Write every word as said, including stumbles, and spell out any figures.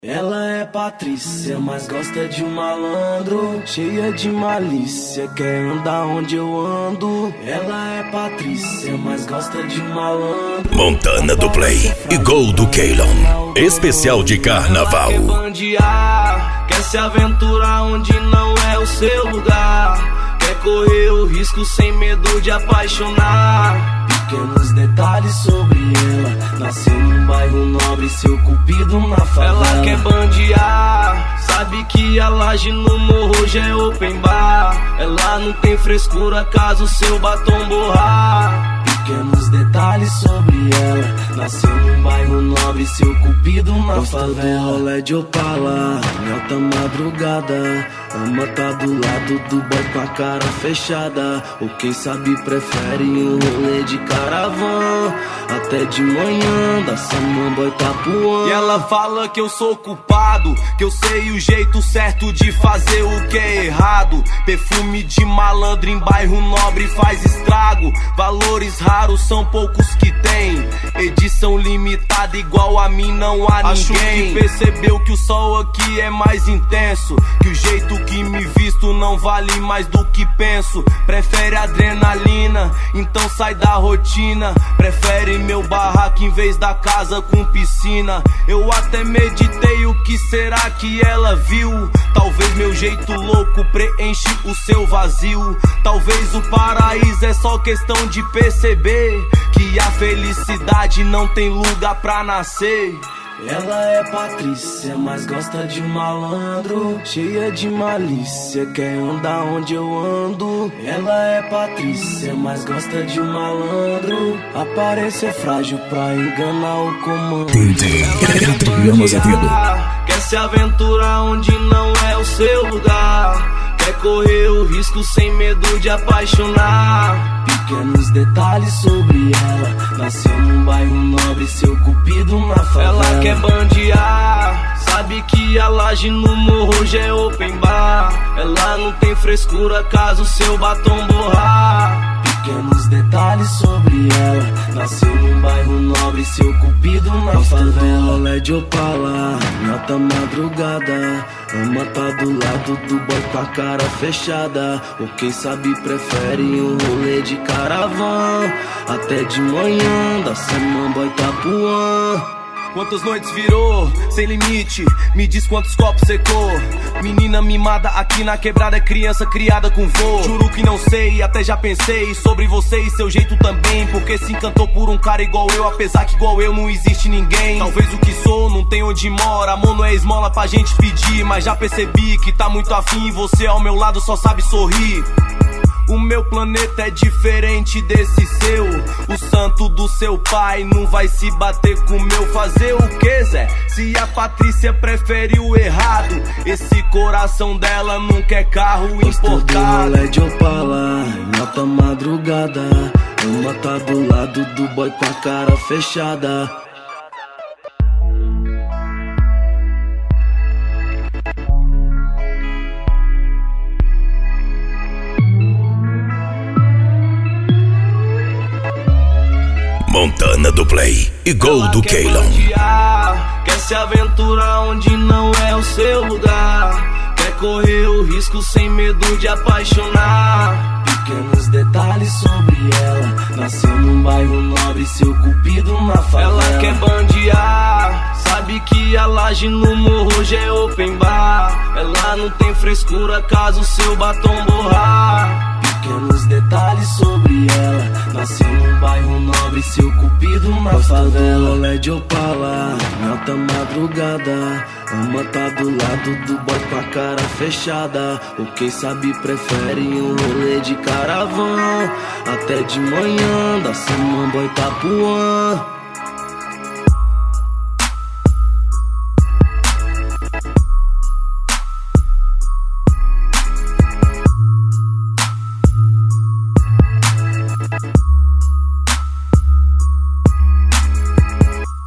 Ela é Patrícia, mas gosta de um malandro, cheia de malícia, quer andar onde eu ando. Ela é Patrícia, mas gosta de um malandro. Montana do Play e Gol do Keylon, especial de carnaval. Ela quer bandear, quer se aventurar onde não é o seu lugar, quer correr o risco sem medo de apaixonar. Pequenos detalhes sobre ela, nasceu num bairro nobre, seu cupido na favela. Ela quer bandear, sabe que a laje no morro já é open bar. Ela não tem frescura caso seu batom borrar. Pequenos detalhes sobre ela, nasceu num bairro nobre, seu cupido na favela. Rolé de Opala, em alta madrugada, ama tá do lado do boy com a cara fechada. Ou quem sabe prefere um rolê de caravan, até de manhã da Samambaia Itapuã. E ela fala que eu sou culpado, que eu sei o jeito certo de fazer o que é errado. Perfume de malandro em bairro nobre faz estrago. Valores raros são poucos que tem, edição limitada igual a mim não há ninguém. Acho que percebeu que o sol aqui é mais intenso, que o jeito que me visto não vale mais do que penso. Prefere adrenalina, então sai da rotina. Prefere meu barraco em vez da casa com piscina. Eu até meditei o que será que ela viu. Talvez meu jeito louco preenche o seu vazio. Talvez o paraíso é só questão de perceber que a felicidade não tem lugar pra nascer. Ela é Patrícia, mas gosta de um malandro, cheia de malícia, quer andar onde eu ando. Ela é Patrícia, mas gosta de um malandro, aparência é frágil pra enganar o comando. D J Adriano Azevedo. Quer se aventurar onde não é o seu lugar, quer correr o risco sem medo de apaixonar. Pequenos detalhes sobre ela, nasceu num bairro nobre, seu cupido na favela. Ela quer bandear, sabe que a laje no morro já é open bar. Ela não tem frescura caso seu batom borrar. Pequenos detalhes sobre ela, nasceu num bairro nobre, seu cupido na favela. Rolé de Opala, em alta madrugada, ama tá do lado do boy com a cara fechada. Ou quem sabe prefere um rolê de caravan, até de manhã da Samambaia Itapuã. Quantas noites virou, sem limite, me diz quantos copos secou. Menina mimada aqui na quebrada, é criança criada com vô. Juro que não sei, até já pensei sobre você e seu jeito também, porque se encantou por um cara igual eu, apesar que igual eu não existe ninguém. Talvez o que sou não tem onde mora, amor não é esmola pra gente pedir, mas já percebi que tá muito afim e você ao meu lado só sabe sorrir. O meu planeta é diferente desse seu, o santo do seu pai não vai se bater com o meu. Fazer o que, Zé? Se a Patrícia prefere o errado, esse coração dela não quer carro importado. Rolé de Opala, em alta madrugada, uma tá do lado do boy com a cara fechada. Montana do Play e Gol do Keylon. Quer se aventurar onde não é o seu lugar, quer correr o risco sem medo de apaixonar. Pequenos detalhes sobre ela, nasceu num bairro nobre, seu cupido na favela. Ela quer bandear, sabe que a laje no morro já é open bar. Ela não tem frescura caso seu batom borrar. Pequenos detalhes sobre ela, nasceu num bairro nobre, seu cupido na favela. Rolé de Opala, em alta madrugada, ama tá do lado do boy com a cara fechada. Ou quem sabe prefere um rolê de caravan, até de manhã da Samambaia Itapuã.